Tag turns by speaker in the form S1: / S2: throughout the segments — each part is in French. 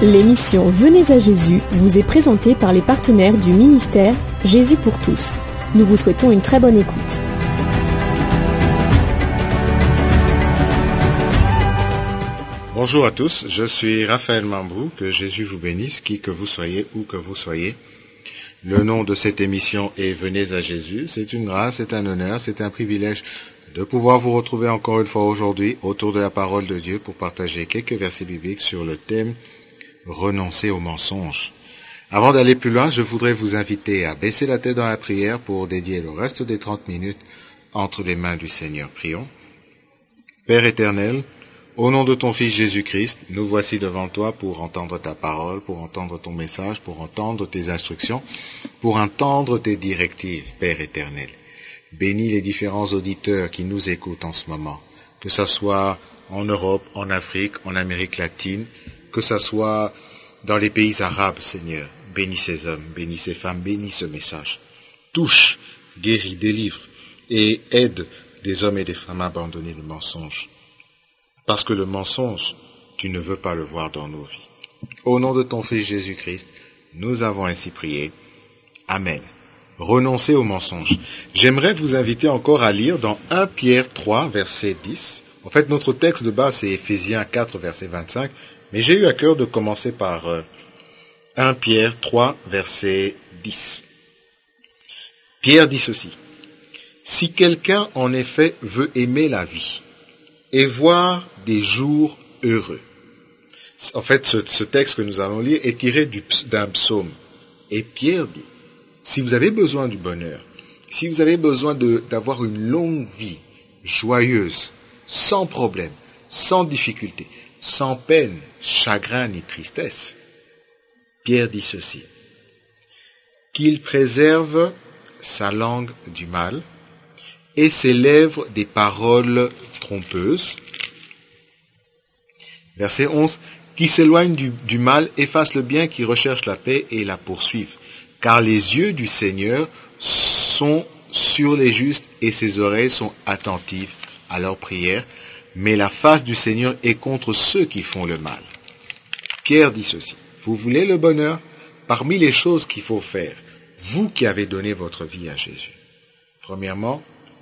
S1: L'émission Venez à Jésus vous est présentée par les partenaires du ministère Jésus pour tous. Nous vous souhaitons une très bonne écoute.
S2: Bonjour à tous, je suis Raphaël Mambrou, que Jésus vous bénisse, qui que vous soyez, où que vous soyez. Le nom de cette émission est Venez à Jésus. C'est une grâce, c'est un honneur, c'est un privilège de pouvoir vous retrouver encore une fois aujourd'hui autour de la parole de Dieu pour partager quelques versets bibliques sur le thème « Renoncer au mensonge ». Avant d'aller plus loin, je voudrais vous inviter à baisser la tête dans la prière pour dédier le reste des 30 minutes entre les mains du Seigneur. Prions. Père éternel, au nom de ton Fils Jésus-Christ, nous voici devant toi pour entendre ta parole, pour entendre ton message, pour entendre tes instructions, pour entendre tes directives, Père éternel. Bénis les différents auditeurs qui nous écoutent en ce moment, que ce soit en Europe, en Afrique, en Amérique latine, que ce soit dans les pays arabes, Seigneur. Bénis ces hommes, bénis ces femmes, bénis ce message. Touche, guéris, délivre et aide des hommes et des femmes à abandonner le mensonge. Parce que le mensonge, tu ne veux pas le voir dans nos vies. Au nom de ton Fils Jésus-Christ, nous avons ainsi prié. Amen. Renoncez au mensonge. J'aimerais vous inviter encore à lire dans 1 Pierre 3, verset 10. En fait, notre texte de base, c'est Éphésiens 4, verset 25. Mais j'ai eu à cœur de commencer par 1 Pierre 3, verset 10. Pierre dit ceci. Si quelqu'un, en effet, veut aimer la vie et voir des jours heureux. En fait, ce texte que nous allons lire est tiré d'un psaume. Et Pierre dit, si vous avez besoin du bonheur, si vous avez besoin d'avoir une longue vie joyeuse, sans problème, sans difficulté, sans peine, chagrin ni tristesse, Pierre dit ceci, qu'il préserve sa langue du mal et ses lèvres des paroles trompeuses. Verset 11, qui s'éloigne du mal, efface le bien, qui recherche la paix et la poursuivent. Car les yeux du Seigneur sont sur les justes et ses oreilles sont attentives à leurs prières, mais la face du Seigneur est contre ceux qui font le mal. Pierre dit ceci, vous voulez le bonheur? Parmi les choses qu'il faut faire, vous qui avez donné votre vie à Jésus. Premièrement,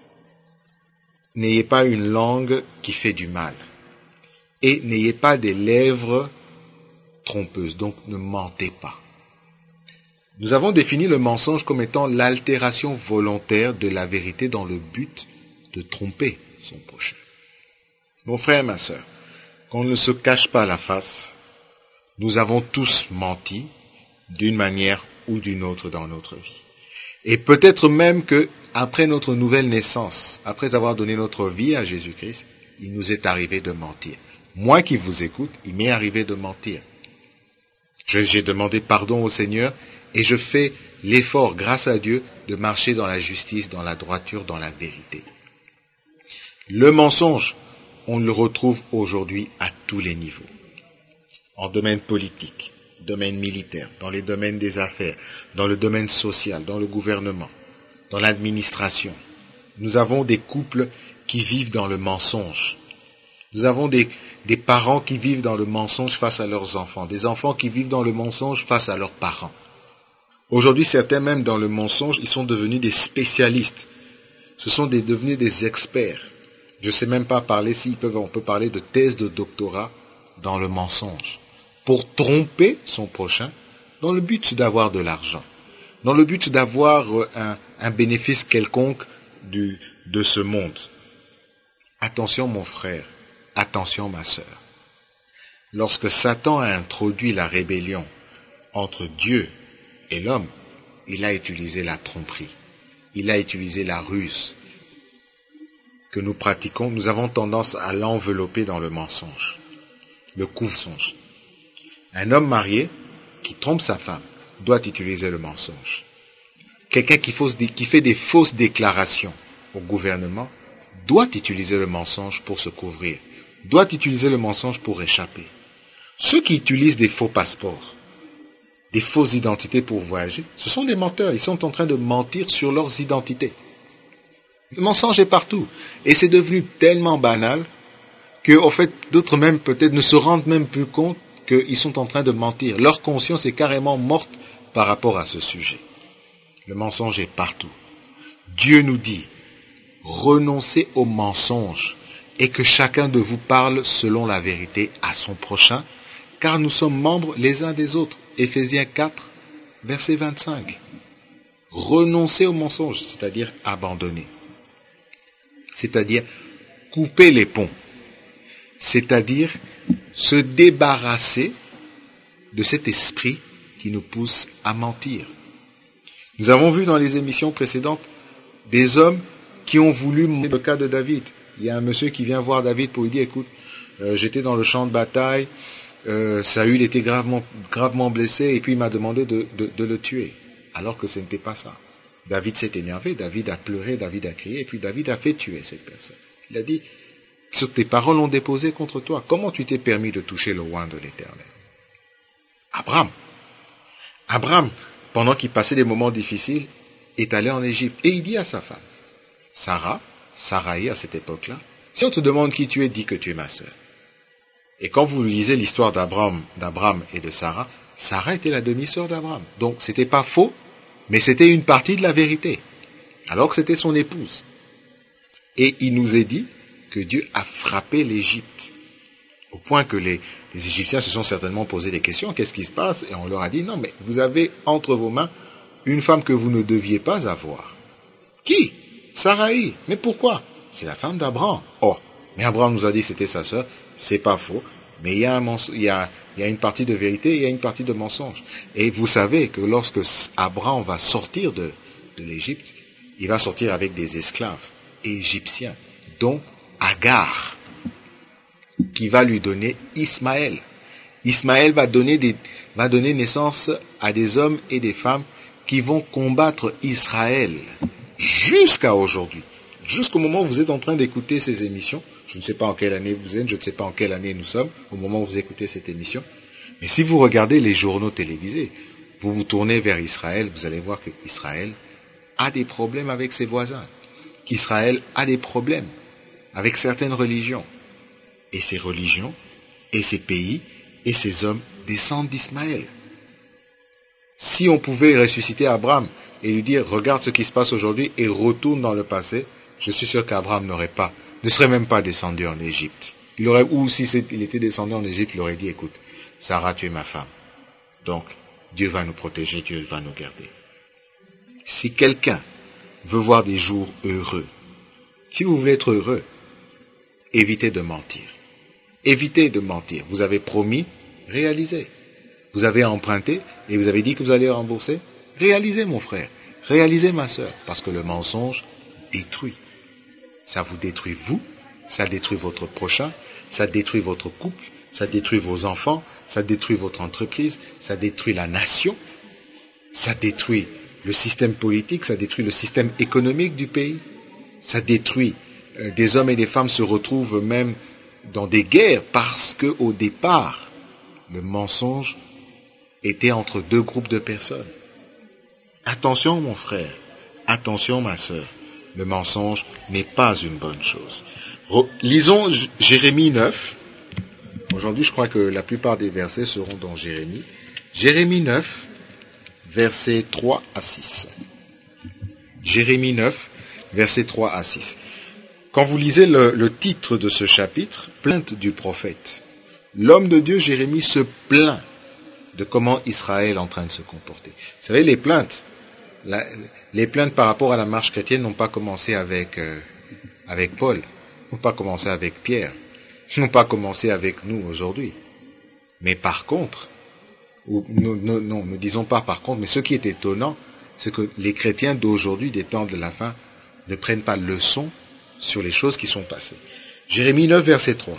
S2: n'ayez pas une langue qui fait du mal et n'ayez pas des lèvres trompeuses, donc ne mentez pas. Nous avons défini le mensonge comme étant l'altération volontaire de la vérité dans le but de tromper son prochain. Mon frère, ma sœur, qu'on ne se cache pas la face, nous avons tous menti d'une manière ou d'une autre dans notre vie. Et peut-être même que après notre nouvelle naissance, après avoir donné notre vie à Jésus-Christ, il nous est arrivé de mentir. Moi qui vous écoute, il m'est arrivé de mentir. J'ai demandé pardon au Seigneur et je fais l'effort, grâce à Dieu, de marcher dans la justice, dans la droiture, dans la vérité. Le mensonge, on le retrouve aujourd'hui à tous les niveaux. En domaine politique, domaine militaire, dans les domaines des affaires, dans le domaine social, dans le gouvernement, dans l'administration. Nous avons des couples qui vivent dans le mensonge. Nous avons des parents qui vivent dans le mensonge face à leurs enfants, des enfants qui vivent dans le mensonge face à leurs parents. Aujourd'hui, certains même dans le mensonge, ils sont devenus des spécialistes. Ce sont devenus des experts. Je ne sais même pas parler on peut parler de thèse de doctorat dans le mensonge. Pour tromper son prochain, dans le but d'avoir de l'argent, dans le but d'avoir un bénéfice quelconque de ce monde. Attention mon frère, attention ma sœur. Lorsque Satan a introduit la rébellion entre Dieu et l'homme, il a utilisé la tromperie, il a utilisé la ruse que nous pratiquons. Nous avons tendance à l'envelopper dans le mensonge, le mensonge. Un homme marié qui trompe sa femme doit utiliser le mensonge. Quelqu'un qui fait des fausses déclarations au gouvernement doit utiliser le mensonge pour se couvrir, doit utiliser le mensonge pour échapper. Ceux qui utilisent des faux passeports, des fausses identités pour voyager, ce sont des menteurs. Ils sont en train de mentir sur leurs identités. Le mensonge est partout. Et c'est devenu tellement banal que, en fait, d'autres même peut-être ne se rendent même plus compte qu'ils sont en train de mentir. Leur conscience est carrément morte par rapport à ce sujet. Le mensonge est partout. Dieu nous dit, renoncez au mensonge et que chacun de vous parle selon la vérité à son prochain, car nous sommes membres les uns des autres. Éphésiens 4, verset 25. Renoncez au mensonge, c'est-à-dire abandonner. C'est-à-dire couper les ponts. C'est-à-dire se débarrasser de cet esprit qui nous pousse à mentir. Nous avons vu dans les émissions précédentes des hommes qui ont voulu mentir. Le cas de David. Il y a un monsieur qui vient voir David pour lui dire, écoute, j'étais dans le champ de bataille, Saül était gravement blessé et puis il m'a demandé de le tuer. Alors que ce n'était pas ça. David s'est énervé, David a pleuré, David a crié et puis David a fait tuer cette personne. Il a dit, tes paroles ont déposé contre toi. Comment tu t'es permis de toucher le oint de l'Éternel? Abraham, pendant qu'il passait des moments difficiles, est allé en Égypte. Et il dit à sa femme, Sarai à cette époque-là, si on te demande qui tu es, dis que tu es ma sœur. Et quand vous lisez l'histoire d'Abraham et de Sarah, Sarah était la demi-sœur d'Abraham. Donc c'était pas faux, mais c'était une partie de la vérité. Alors que c'était son épouse. Et il nous est dit que Dieu a frappé l'Égypte. Au point que les Égyptiens se sont certainement posé des questions. Qu'est-ce qui se passe? Et on leur a dit, non, mais vous avez entre vos mains une femme que vous ne deviez pas avoir. Qui? Sarai. Mais pourquoi? C'est la femme d'Abraham. Oh, mais Abraham nous a dit que c'était sa sœur. C'est pas faux. Mais il y a une partie de vérité et il y a une partie de mensonge. Et vous savez que lorsque Abraham va sortir de l'Égypte, il va sortir avec des esclaves égyptiens, dont Agar, qui va lui donner Ismaël. Ismaël va donner naissance à des hommes et des femmes qui vont combattre Israël jusqu'à aujourd'hui. Jusqu'au moment où vous êtes en train d'écouter ces émissions, je ne sais pas en quelle année vous êtes, je ne sais pas en quelle année nous sommes, au moment où vous écoutez cette émission, mais si vous regardez les journaux télévisés, vous vous tournez vers Israël, vous allez voir qu'Israël a des problèmes avec ses voisins, qu'Israël a des problèmes avec certaines religions. Et ces religions, et ces pays, et ces hommes descendent d'Ismaël. Si on pouvait ressusciter Abraham et lui dire, regarde ce qui se passe aujourd'hui et retourne dans le passé, je suis sûr qu'Abraham ne serait même pas descendu en Égypte. Ou si il était descendu en Égypte, il aurait dit, écoute, Sarah, tu es ma femme. Donc, Dieu va nous protéger, Dieu va nous garder. Si quelqu'un veut voir des jours heureux, si vous voulez être heureux, évitez de mentir. Évitez de mentir. Vous avez promis, réalisez. Vous avez emprunté et vous avez dit que vous allez rembourser. Réalisez, mon frère. Réalisez, ma sœur. Parce que le mensonge détruit. Ça vous détruit vous, ça détruit votre prochain, ça détruit votre couple, ça détruit vos enfants, ça détruit votre entreprise, ça détruit la nation, ça détruit le système politique, ça détruit le système économique du pays, ça détruit des hommes et des femmes se retrouvent même dans des guerres parce que au départ, le mensonge était entre deux groupes de personnes. Attention mon frère, attention ma sœur, le mensonge n'est pas une bonne chose. Lisons Jérémie 9. Aujourd'hui, je crois que la plupart des versets seront dans Jérémie. Jérémie 9, versets 3 à 6. Jérémie 9, versets 3 à 6. Quand vous lisez le titre de ce chapitre, plainte du prophète, l'homme de Dieu Jérémie se plaint de comment Israël est en train de se comporter. Vous savez, les plaintes par rapport à la marche chrétienne n'ont pas commencé avec Paul, n'ont pas commencé avec Pierre, n'ont pas commencé avec nous aujourd'hui. Mais par contre, ne disons pas par contre, mais ce qui est étonnant, c'est que les chrétiens d'aujourd'hui, des temps de la fin, ne prennent pas leçon sur les choses qui sont passées. Jérémie 9, verset 3.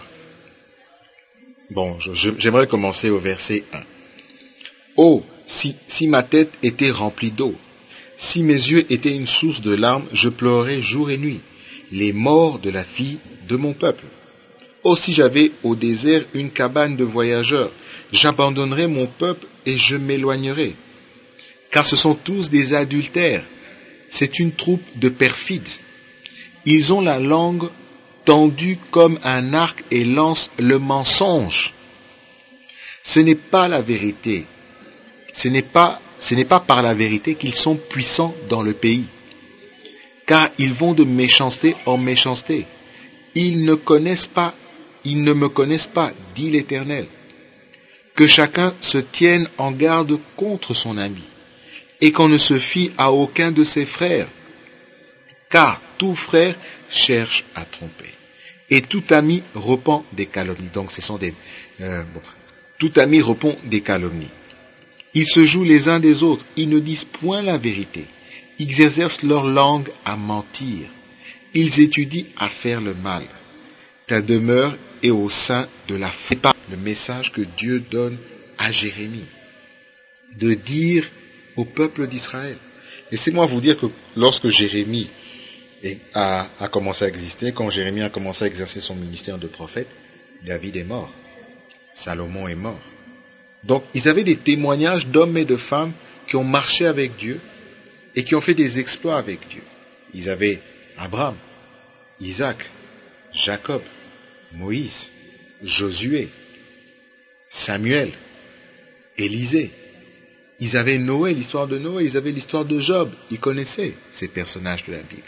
S2: Bon, j'aimerais commencer au verset 1. Oh, si ma tête était remplie d'eau, si mes yeux étaient une source de larmes, je pleurais jour et nuit, les morts de la fille de mon peuple. Oh, si j'avais au désert une cabane de voyageurs, j'abandonnerais mon peuple et je m'éloignerais. Car ce sont tous des adultères, c'est une troupe de perfides. Ils ont la langue tendue comme un arc et lancent le mensonge. Ce n'est pas la vérité. Ce n'est pas par la vérité qu'ils sont puissants dans le pays. Car ils vont de méchanceté en méchanceté. Ils ne me connaissent pas, dit l'Éternel. Que chacun se tienne en garde contre son ami, et qu'on ne se fie à aucun de ses frères. Car tout frère cherche à tromper, et tout ami répand des calomnies. Donc ce sont tout ami répond des calomnies. Ils se jouent les uns des autres, ils ne disent point la vérité. Ils exercent leur langue à mentir. Ils étudient à faire le mal. Ta demeure est au sein de la foi. Le message que Dieu donne à Jérémie, de dire au peuple d'Israël. Laissez-moi vous dire que lorsque Jérémie a commencé à exister, quand Jérémie a commencé à exercer son ministère de prophète, David est mort. Salomon est mort. Donc, ils avaient des témoignages d'hommes et de femmes qui ont marché avec Dieu et qui ont fait des exploits avec Dieu. Ils avaient Abraham, Isaac, Jacob, Moïse, Josué, Samuel, Élisée. Ils avaient Noé, l'histoire de Noé, ils avaient l'histoire de Job. Ils connaissaient ces personnages de la Bible.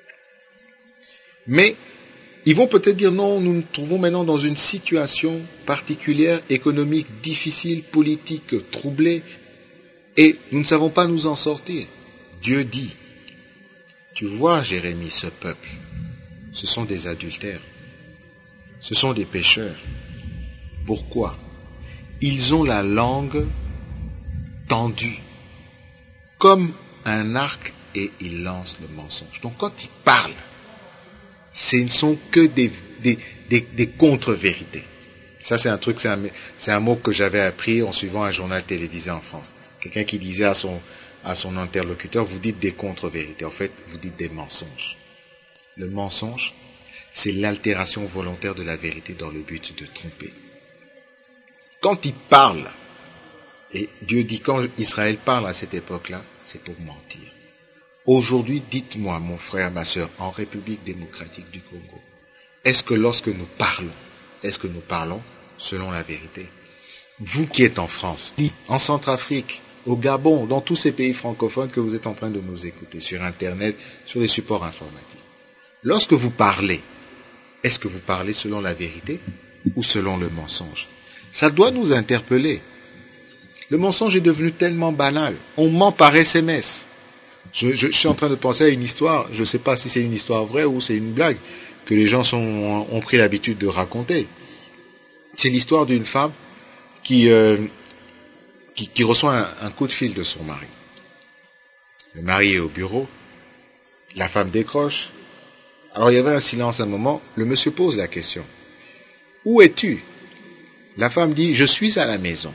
S2: Mais ils vont peut-être dire non, nous nous trouvons maintenant dans une situation particulière, économique, difficile, politique, troublée, et nous ne savons pas nous en sortir. Dieu dit, tu vois Jérémie, ce peuple, ce sont des adultères, ce sont des pécheurs. Pourquoi? Ils ont la langue tendue, comme un arc, et ils lancent le mensonge. Donc quand ils parlent, ce ne sont que des contre-vérités. Ça, c'est un mot que j'avais appris en suivant un journal télévisé en France. Quelqu'un qui disait à son interlocuteur, vous dites des contre-vérités. En fait, vous dites des mensonges. Le mensonge, c'est l'altération volontaire de la vérité dans le but de tromper. Quand il parle, et Dieu dit quand Israël parle à cette époque-là, c'est pour mentir. Aujourd'hui, dites-moi, mon frère, ma sœur, en République démocratique du Congo, est-ce que lorsque nous parlons selon la vérité? Vous qui êtes en France, en Centrafrique, au Gabon, dans tous ces pays francophones que vous êtes en train de nous écouter, sur Internet, sur les supports informatiques, lorsque vous parlez, est-ce que vous parlez selon la vérité ou selon le mensonge? Ça doit nous interpeller. Le mensonge est devenu tellement banal. On ment par SMS. Je suis en train de penser à une histoire, je ne sais pas si c'est une histoire vraie ou c'est une blague, que les gens ont pris l'habitude de raconter. C'est l'histoire d'une femme qui reçoit un coup de fil de son mari. Le mari est au bureau, la femme décroche. Alors il y avait un silence un moment, le monsieur pose la question. Où es-tu? La femme dit, je suis à la maison.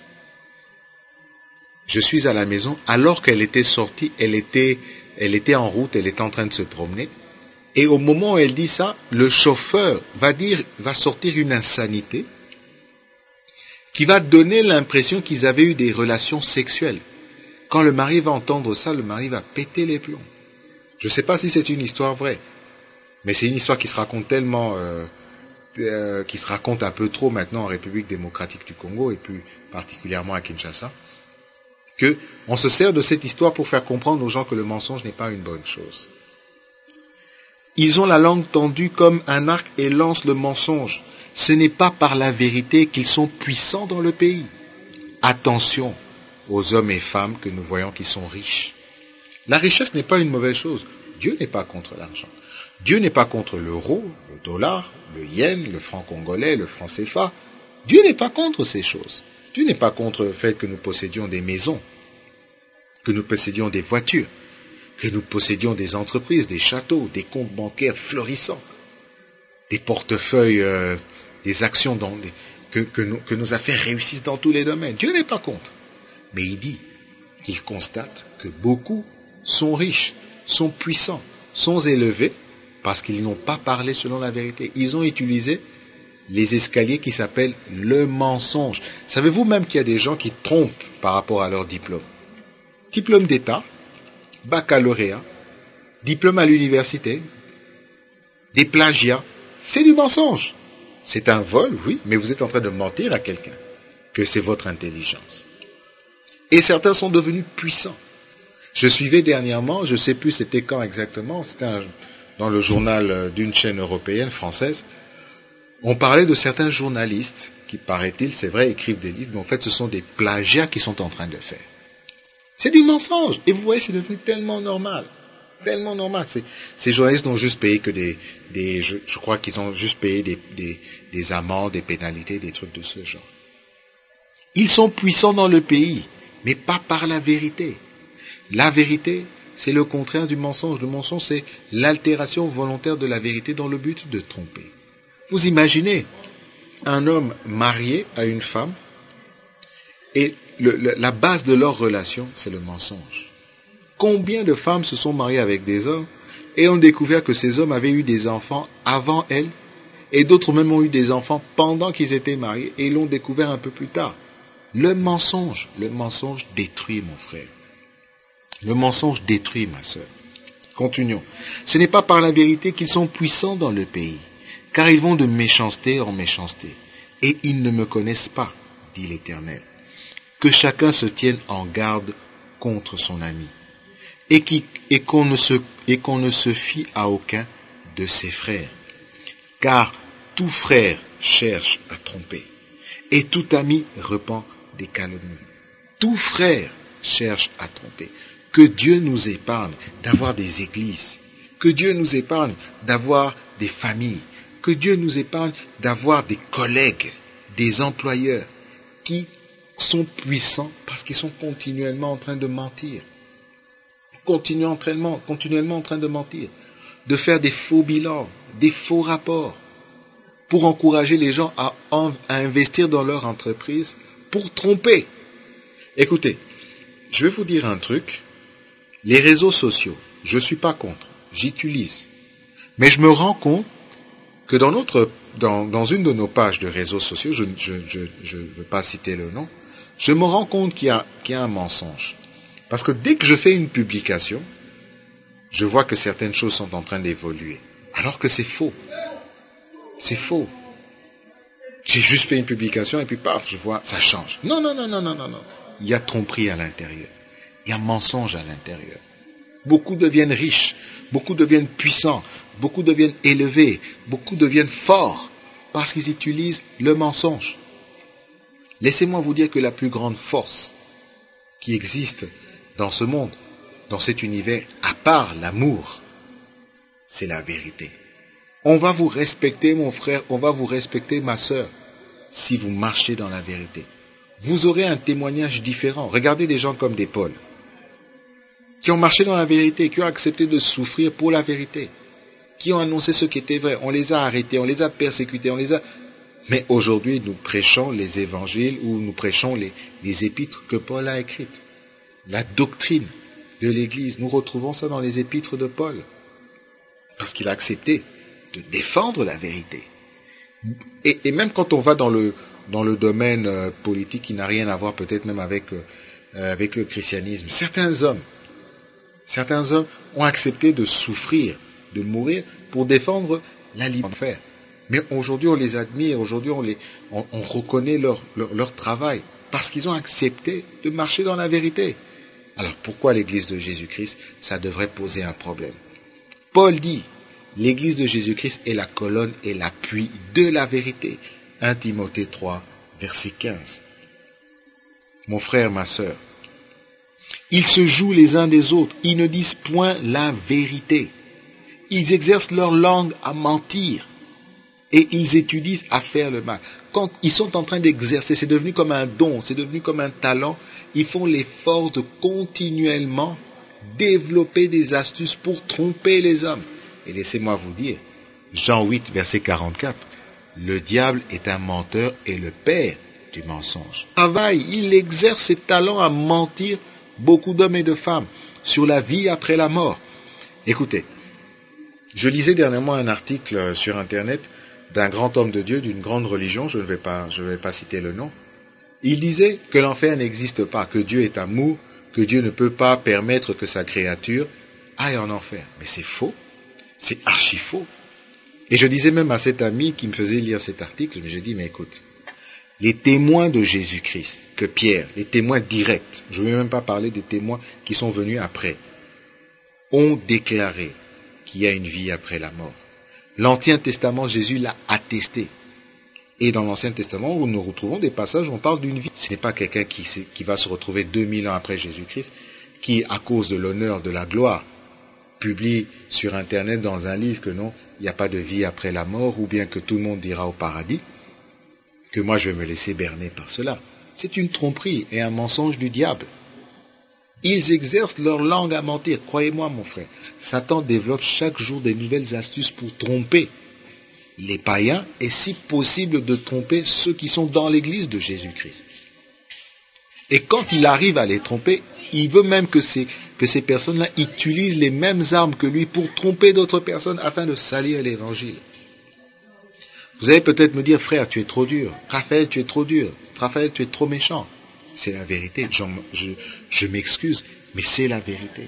S2: Je suis à la maison, alors qu'elle était sortie, elle était en route, elle était en train de se promener. Et au moment où elle dit ça, le chauffeur va sortir une insanité qui va donner l'impression qu'ils avaient eu des relations sexuelles. Quand le mari va entendre ça, le mari va péter les plombs. Je ne sais pas si c'est une histoire vraie, mais c'est une histoire qui se raconte qui se raconte un peu trop maintenant en République démocratique du Congo et plus particulièrement à Kinshasa. Que on se sert de cette histoire pour faire comprendre aux gens que le mensonge n'est pas une bonne chose. Ils ont la langue tendue comme un arc et lancent le mensonge. Ce n'est pas par la vérité qu'ils sont puissants dans le pays. Attention aux hommes et femmes que nous voyons qui sont riches. La richesse n'est pas une mauvaise chose. Dieu n'est pas contre l'argent. Dieu n'est pas contre l'euro, le dollar, le yen, le franc congolais, le franc CFA. Dieu n'est pas contre ces choses. Dieu n'est pas contre le fait que nous possédions des maisons, que nous possédions des voitures, que nous possédions des entreprises, des châteaux, des comptes bancaires florissants, des portefeuilles, des actions que nos affaires réussissent dans tous les domaines. Dieu n'est pas contre. Mais il dit qu'il constate que beaucoup sont riches, sont puissants, sont élevés parce qu'ils n'ont pas parlé selon la vérité. Ils ont utilisé les escaliers qui s'appellent le mensonge. Savez-vous même qu'il y a des gens qui trompent par rapport à leur diplôme? Diplôme d'État, baccalauréat, diplôme à l'université, des plagiats, c'est du mensonge. C'est un vol, oui, mais vous êtes en train de mentir à quelqu'un. que c'est votre intelligence. Et certains sont devenus puissants. Je suivais dernièrement, je ne sais plus c'était quand exactement, c'était dans le journal d'une chaîne européenne, française, on parlait de certains journalistes qui, paraît-il, c'est vrai, écrivent des livres, mais en fait ce sont des plagiats qu'ils sont en train de faire. C'est du mensonge. Et vous voyez, c'est devenu tellement normal. Tellement normal. Ces journalistes n'ont juste payé que je crois qu'ils ont juste payé des amendes, des pénalités, des trucs de ce genre. Ils sont puissants dans le pays, mais pas par la vérité. La vérité, c'est le contraire du mensonge. Le mensonge, c'est l'altération volontaire de la vérité dans le but de tromper. Vous imaginez un homme marié à une femme et la base de leur relation, c'est le mensonge. Combien de femmes se sont mariées avec des hommes et ont découvert que ces hommes avaient eu des enfants avant elles et d'autres même ont eu des enfants pendant qu'ils étaient mariés et l'ont découvert un peu plus tard. Le mensonge détruit, mon frère. Le mensonge détruit, ma sœur. Continuons. Ce n'est pas par la vérité qu'ils sont puissants dans le pays, car ils vont de méchanceté en méchanceté, et ils ne me connaissent pas, dit l'Éternel. Que chacun se tienne en garde contre son ami, et qu'on ne se fie à aucun de ses frères, car tout frère cherche à tromper, et tout ami répand des calomnies. Tout frère cherche à tromper. Que Dieu nous épargne d'avoir des églises, que Dieu nous épargne d'avoir des familles, que Dieu nous épargne d'avoir des collègues, des employeurs qui sont puissants parce qu'ils sont continuellement en train de mentir. Continuellement en train de mentir, de faire des faux bilans, des faux rapports, pour encourager les gens à investir dans leur entreprise, pour tromper. Écoutez, je vais vous dire un truc, les réseaux sociaux, je ne suis pas contre, j'utilise, mais je me rends compte que dans une de nos pages de réseaux sociaux, je ne veux pas citer le nom, je me rends compte qu'il y a un mensonge. Parce que dès que je fais une publication, je vois que certaines choses sont en train d'évoluer. Alors que c'est faux. C'est faux. J'ai juste fait une publication et puis paf, je vois, ça change. Non. Il y a tromperie à l'intérieur. Il y a mensonge à l'intérieur. Beaucoup deviennent riches. Beaucoup deviennent puissants. Beaucoup deviennent élevés. Beaucoup deviennent forts. Parce qu'ils utilisent le mensonge. Laissez-moi vous dire que la plus grande force qui existe dans ce monde, dans cet univers, à part l'amour, c'est la vérité. On va vous respecter, mon frère, on va vous respecter, ma sœur, si vous marchez dans la vérité. Vous aurez un témoignage différent. Regardez des gens comme des Paul, qui ont marché dans la vérité, qui ont accepté de souffrir pour la vérité, qui ont annoncé ce qui était vrai. On les a arrêtés, on les a persécutés, mais aujourd'hui, nous prêchons les évangiles ou nous prêchons les épîtres que Paul a écrites. La doctrine de l'Église, nous retrouvons ça dans les épîtres de Paul. Parce qu'il a accepté de défendre la vérité. Et même quand on va dans le domaine politique qui n'a rien à voir peut-être même avec le christianisme, certains hommes ont accepté de souffrir, de mourir pour défendre la liberté. Mais aujourd'hui, on les admire, aujourd'hui, on reconnaît leur travail, parce qu'ils ont accepté de marcher dans la vérité. Alors, pourquoi l'Église de Jésus-Christ, ça devrait poser un problème? Paul dit, l'Église de Jésus-Christ est la colonne et l'appui de la vérité. 1 Timothée 3, verset 15. Mon frère, ma sœur, ils se jouent les uns des autres, ils ne disent point la vérité. Ils exercent leur langue à mentir. Et ils étudient à faire le mal. Quand ils sont en train d'exercer, c'est devenu comme un don, c'est devenu comme un talent. Ils font l'effort de continuellement développer des astuces pour tromper les hommes. Et laissez-moi vous dire, Jean 8, verset 44, le diable est un menteur et le père du mensonge. Il exerce ses talents à mentir beaucoup d'hommes et de femmes sur la vie après la mort. Écoutez, je lisais dernièrement un article sur Internet d'un grand homme de Dieu, d'une grande religion, je ne vais pas citer le nom. Il disait que l'enfer n'existe pas, que Dieu est amour, que Dieu ne peut pas permettre que sa créature aille en enfer. Mais c'est faux, c'est archi faux. Et je disais même à cet ami qui me faisait lire cet article, mais j'ai dit, mais écoute, Les témoins de Jésus-Christ, que Pierre, les témoins directs, je ne vais même pas parler des témoins qui sont venus après, ont déclaré qu'il y a une vie après la mort. L'Ancien Testament, Jésus l'a attesté. Et dans l'Ancien Testament, où nous retrouvons des passages où on parle d'une vie. Ce n'est pas quelqu'un qui va se retrouver 2000 ans après Jésus-Christ, qui, à cause de l'honneur, de la gloire, publie sur Internet dans un livre que non, il n'y a pas de vie après la mort, ou bien que tout le monde ira au paradis, que moi je vais me laisser berner par cela. C'est une tromperie et un mensonge du diable. Ils exercent leur langue à mentir. Croyez-moi, mon frère, Satan développe chaque jour des nouvelles astuces pour tromper les païens et, si possible, de tromper ceux qui sont dans l'église de Jésus-Christ. Et quand il arrive à les tromper, il veut même que ces personnes-là utilisent les mêmes armes que lui pour tromper d'autres personnes afin de salir l'évangile. Vous allez peut-être me dire, frère, tu es trop dur. Raphaël, tu es trop dur. Raphaël, tu es trop méchant. C'est la vérité. Je m'excuse, mais c'est la vérité.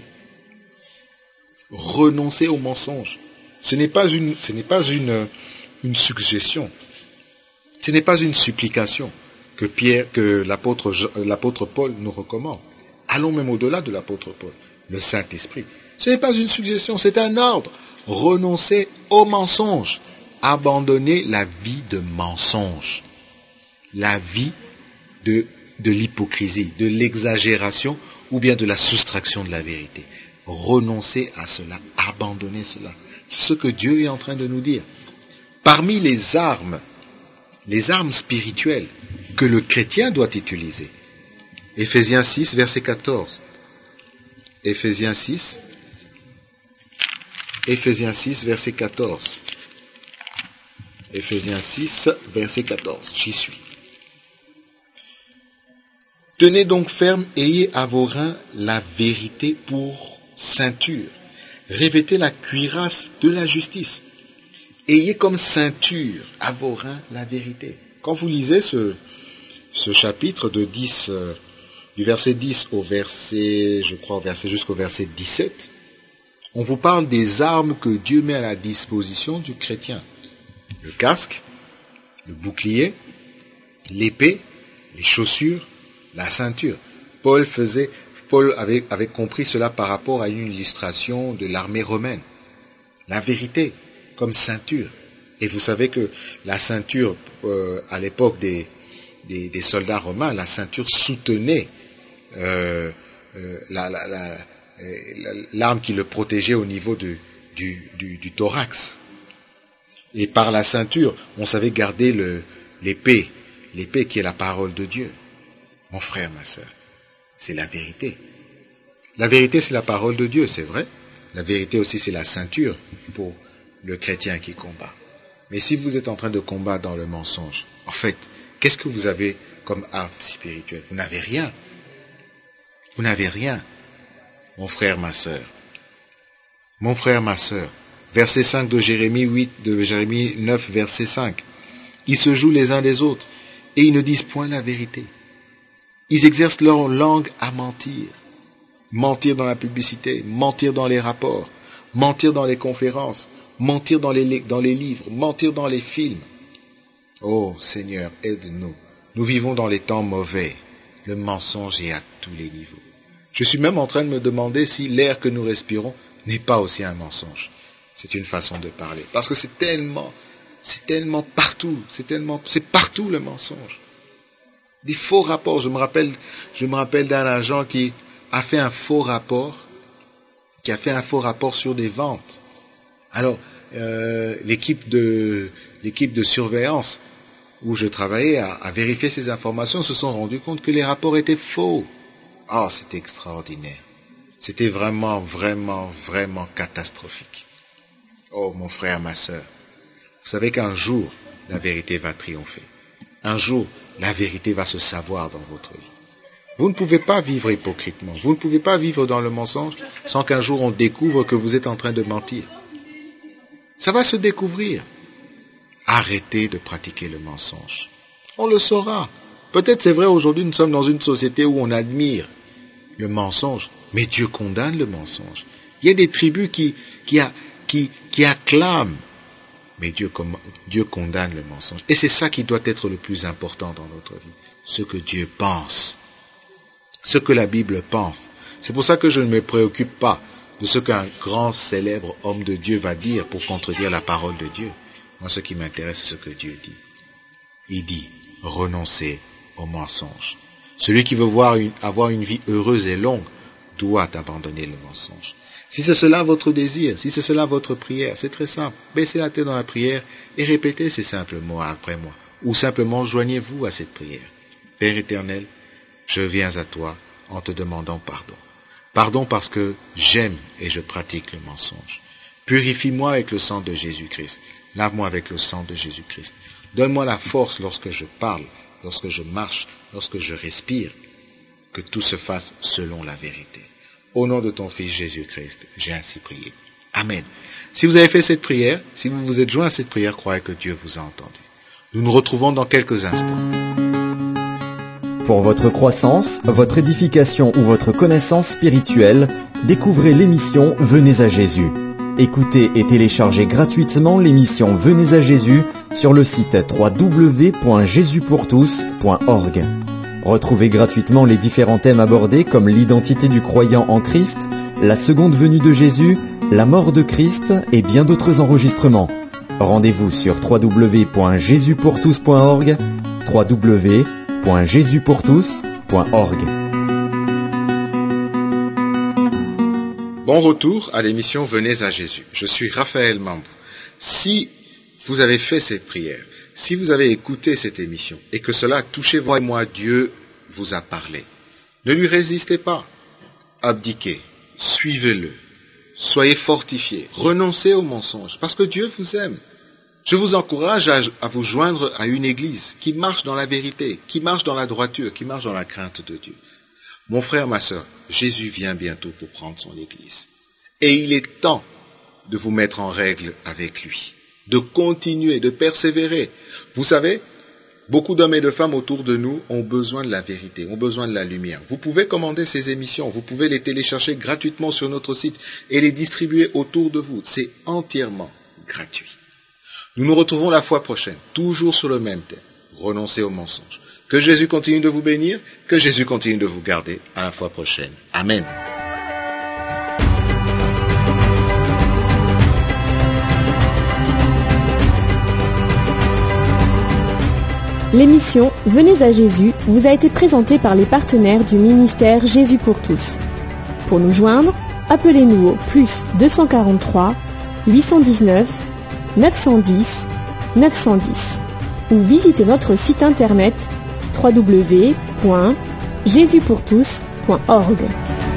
S2: Renoncez au mensonge. Ce n'est pas une suggestion. Ce n'est pas une supplication que l'apôtre Paul nous recommande. Allons même au-delà de l'apôtre Paul. Le Saint-Esprit. Ce n'est pas une suggestion, c'est un ordre. Renoncez au mensonge. Abandonnez la vie de mensonge. La vie de l'hypocrisie, de l'exagération ou bien de la soustraction de la vérité. Renoncez à cela, abandonnez cela. C'est ce que Dieu est en train de nous dire. Parmi les armes spirituelles que le chrétien doit utiliser, Éphésiens 6, verset 14. Éphésiens 6, verset 14. Éphésiens 6, verset 14. J'y suis. Tenez donc ferme, ayez à vos reins la vérité pour ceinture. Revêtez la cuirasse de la justice. Ayez comme ceinture à vos reins la vérité. Quand vous lisez ce chapitre de 10, du verset 10 au verset, jusqu'au verset 17, on vous parle des armes que Dieu met à la disposition du chrétien. Le casque, le bouclier, l'épée, les chaussures, la ceinture. Paul avait compris cela par rapport à une illustration de l'armée romaine. La vérité comme ceinture. Et vous savez que la ceinture, à l'époque des soldats romains, la ceinture soutenait l'arme qui le protégeait au niveau du thorax. Et par la ceinture, on savait garder l'épée qui est la parole de Dieu. Mon frère, ma sœur, c'est la vérité. La vérité, c'est la parole de Dieu, c'est vrai. La vérité aussi, c'est la ceinture pour le chrétien qui combat. Mais si vous êtes en train de combattre dans le mensonge, en fait, qu'est-ce que vous avez comme arme spirituelle? Vous n'avez rien. Vous n'avez rien. Mon frère, ma sœur. Mon frère, ma sœur. Verset 5 de Jérémie 9, verset 5. Ils se jouent les uns les autres et ils ne disent point la vérité. Ils exercent leur langue à mentir. Mentir dans la publicité, mentir dans les rapports, mentir dans les conférences, mentir dans les livres, mentir dans les films. Oh Seigneur, aide-nous. Nous vivons dans les temps mauvais. Le mensonge est à tous les niveaux. Je suis même en train de me demander si l'air que nous respirons n'est pas aussi un mensonge. C'est une façon de parler. Parce que c'est tellement partout. C'est partout le mensonge. Des faux rapports. Je me rappelle d'un agent qui a fait un faux rapport sur des ventes. Alors, l'équipe de surveillance où je travaillais a vérifié ces informations, se sont rendus compte que les rapports étaient faux. Oh, c'était extraordinaire. C'était vraiment, vraiment, vraiment catastrophique. Oh, mon frère, ma sœur, vous savez qu'un jour, la vérité va triompher. Un jour, la vérité va se savoir dans votre vie. Vous ne pouvez pas vivre hypocritement. Vous ne pouvez pas vivre dans le mensonge sans qu'un jour on découvre que vous êtes en train de mentir. Ça va se découvrir. Arrêtez de pratiquer le mensonge. On le saura. Peut-être c'est vrai, aujourd'hui nous sommes dans une société où on admire le mensonge, mais Dieu condamne le mensonge. Il y a des tribus qui acclament mais Dieu condamne le mensonge. Et c'est ça qui doit être le plus important dans notre vie, ce que Dieu pense, ce que la Bible pense. C'est pour ça que je ne me préoccupe pas de ce qu'un grand célèbre homme de Dieu va dire pour contredire la parole de Dieu. Moi, ce qui m'intéresse, c'est ce que Dieu dit. Il dit, renoncez au mensonge. Celui qui veut avoir une vie heureuse et longue doit abandonner le mensonge. Si c'est cela votre désir, si c'est cela votre prière, c'est très simple. Baissez la tête dans la prière et répétez ces simples mots après moi. Ou simplement joignez-vous à cette prière. Père éternel, je viens à toi en te demandant pardon. Pardon parce que j'aime et je pratique le mensonge. Purifie-moi avec le sang de Jésus-Christ. Lave-moi avec le sang de Jésus-Christ. Donne-moi la force lorsque je parle, lorsque je marche, lorsque je respire, que tout se fasse selon la vérité. Au nom de ton Fils Jésus-Christ, j'ai ainsi prié. Amen. Si vous avez fait cette prière, si vous vous êtes joint à cette prière, croyez que Dieu vous a entendu. Nous nous retrouvons dans quelques instants.
S3: Pour votre croissance, votre édification ou votre connaissance spirituelle, découvrez l'émission Venez à Jésus. Écoutez et téléchargez gratuitement l'émission Venez à Jésus sur le site www.jesuspourtous.org. Retrouvez gratuitement les différents thèmes abordés comme l'identité du croyant en Christ, la seconde venue de Jésus, la mort de Christ et bien d'autres enregistrements. Rendez-vous sur www.jesuspourtous.org, www.jesuspourtous.org.
S2: Bon retour à l'émission Venez à Jésus. Je suis Raphaël Mambou. Si vous avez fait cette prière, si vous avez écouté cette émission et que cela a touché vous et moi, Dieu vous a parlé, ne lui résistez pas. Abdiquez, suivez-le, soyez fortifiés, renoncez aux mensonges parce que Dieu vous aime. Je vous encourage à vous joindre à une église qui marche dans la vérité, qui marche dans la droiture, qui marche dans la crainte de Dieu. Mon frère, ma sœur, Jésus vient bientôt pour prendre son église. Et il est temps de vous mettre en règle avec lui, de continuer, de persévérer. Vous savez, beaucoup d'hommes et de femmes autour de nous ont besoin de la vérité, ont besoin de la lumière. Vous pouvez commander ces émissions, vous pouvez les télécharger gratuitement sur notre site et les distribuer autour de vous. C'est entièrement gratuit. Nous nous retrouvons la fois prochaine, toujours sur le même thème, renoncer aux mensonges. Que Jésus continue de vous bénir, que Jésus continue de vous garder. À la fois prochaine. Amen.
S1: L'émission Venez à Jésus vous a été présentée par les partenaires du ministère Jésus pour tous. Pour nous joindre, appelez-nous au +243 819 910 910 ou visitez notre site internet www.jesuspourtous.org.